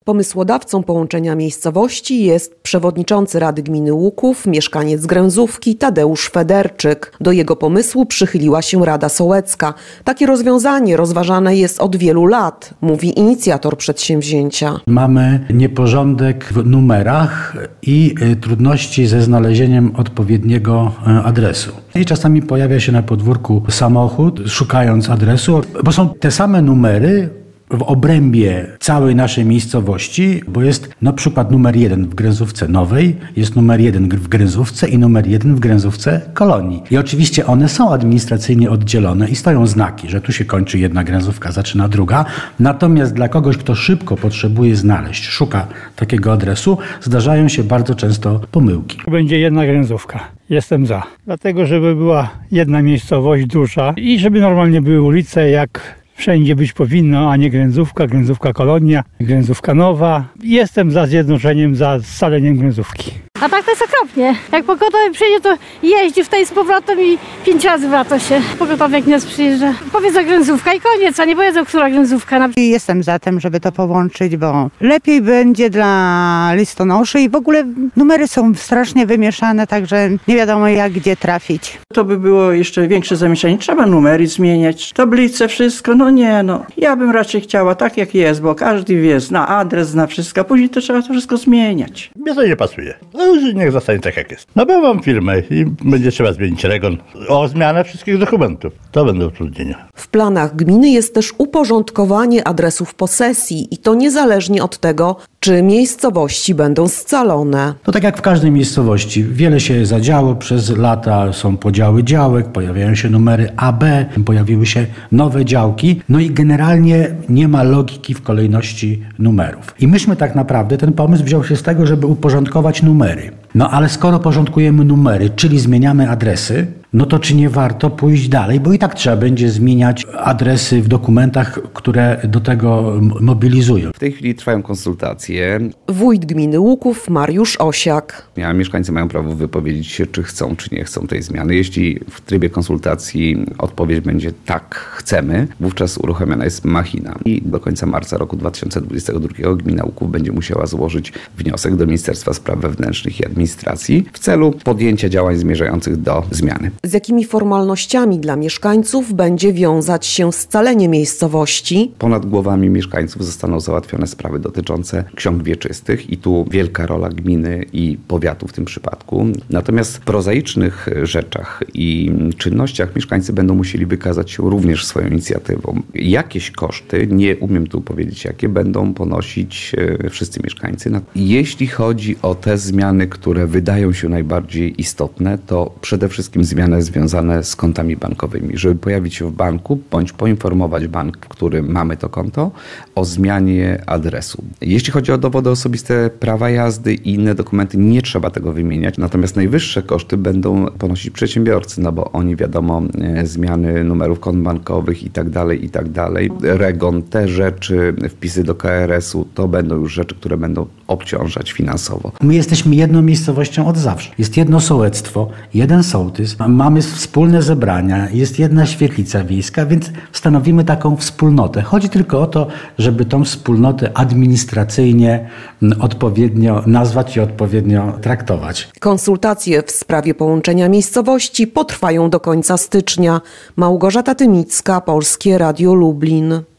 Pomysłodawcą połączenia miejscowości jest przewodniczący Rady Gminy Łuków, mieszkaniec Gręzówki Tadeusz Federczyk. Do jego pomysłu przychyliła się Rada Sołecka. Takie rozwiązanie rozważane jest od wielu lat, mówi inicjator przedsięwzięcia. Mamy nieporządek w numerach i trudności ze znalezieniem odpowiedniego adresu. I czasami pojawia się na podwórku samochód, szukając adresu, bo są te same numery w obrębie całej naszej miejscowości, bo jest na przykład numer 1 w Gręzówce Nowej, jest numer 1 w Gręzówce i numer 1 w Gręzówce Kolonii. I oczywiście one są administracyjnie oddzielone i stoją znaki, że tu się kończy jedna Gręzówka, zaczyna druga. Natomiast dla kogoś, kto szybko potrzebuje znaleźć, szuka takiego adresu, zdarzają się bardzo często pomyłki. Będzie jedna Gręzówka. Jestem za. Dlatego, żeby była jedna miejscowość duża i żeby normalnie były ulice, jak wszędzie być powinno, a nie Gręzówka, Gręzówka Kolonia, Gręzówka Nowa. Jestem za zjednoczeniem, za scaleniem Gręzówki. A tak to jest okropnie. Jak pogotowy przyjedzie, to jeździ w tej z powrotem i 5 razy wraca się. Pogotowiek nie przyjeżdża. Powiedzą Gręzówka i koniec, a nie powiedzą, która Gręzówka. Jestem za tym, żeby to połączyć, bo lepiej będzie dla listonoszy i w ogóle numery są strasznie wymieszane, także nie wiadomo jak gdzie trafić. To by było jeszcze większe zamieszanie. Trzeba numery zmieniać, tablice, wszystko. Ja bym raczej chciała tak jak jest, bo każdy wie, zna adres, zna wszystko, a później to trzeba to wszystko zmieniać. Mnie to nie pasuje. Już niech zostanie tak jak jest. Bo mam firmę i będzie trzeba zmienić REGON o zmianę wszystkich dokumentów. To będą utrudnienia. W planach gminy jest też uporządkowanie adresów posesji i to niezależnie od tego, czy miejscowości będą scalone. To tak jak w każdej miejscowości. Wiele się zadziało przez lata, są podziały działek, pojawiają się numery AB, pojawiły się nowe działki, no i generalnie nie ma logiki w kolejności numerów. I myśmy tak naprawdę, ten pomysł wziął się z tego, żeby uporządkować numery. No ale skoro porządkujemy numery, czyli zmieniamy adresy, no to czy nie warto pójść dalej, bo i tak trzeba będzie zmieniać adresy w dokumentach, które do tego mobilizują. W tej chwili trwają konsultacje. Wójt gminy Łuków Mariusz Osiak. Mieszkańcy mają prawo wypowiedzieć się, czy chcą, czy nie chcą tej zmiany. Jeśli w trybie konsultacji odpowiedź będzie tak, chcemy, wówczas uruchomiona jest machina. I do końca marca roku 2022 gmina Łuków będzie musiała złożyć wniosek do Ministerstwa Spraw Wewnętrznych i Administracji w celu podjęcia działań zmierzających do zmiany. Z jakimi formalnościami dla mieszkańców będzie wiązać się scalenie miejscowości? Ponad głowami mieszkańców zostaną załatwione sprawy dotyczące ksiąg wieczystych i tu wielka rola gminy i powiatu w tym przypadku. Natomiast w prozaicznych rzeczach i czynnościach mieszkańcy będą musieli wykazać się również swoją inicjatywą. Jakieś koszty, nie umiem tu powiedzieć jakie, będą ponosić wszyscy mieszkańcy. Jeśli chodzi o te zmiany, które wydają się najbardziej istotne, to przede wszystkim zmiany związane z kontami bankowymi, żeby pojawić się w banku, bądź poinformować bank, w którym mamy to konto, o zmianie adresu. Jeśli chodzi o dowody osobiste, prawa jazdy i inne dokumenty, nie trzeba tego wymieniać, natomiast najwyższe koszty będą ponosić przedsiębiorcy, no bo oni wiadomo, zmiany numerów kont bankowych i tak dalej, REGON, te rzeczy, wpisy do KRS-u, to będą już rzeczy, które będą obciążać finansowo. My jesteśmy jedną miejscowością od zawsze. Jest jedno sołectwo, jeden sołtys, mamy wspólne zebrania, jest jedna świetlica wiejska, więc stanowimy taką wspólnotę. Chodzi tylko o to, żeby tą wspólnotę administracyjnie odpowiednio nazwać i odpowiednio traktować. Konsultacje w sprawie połączenia miejscowości potrwają do końca stycznia. Małgorzata Tymicka, Polskie Radio Lublin.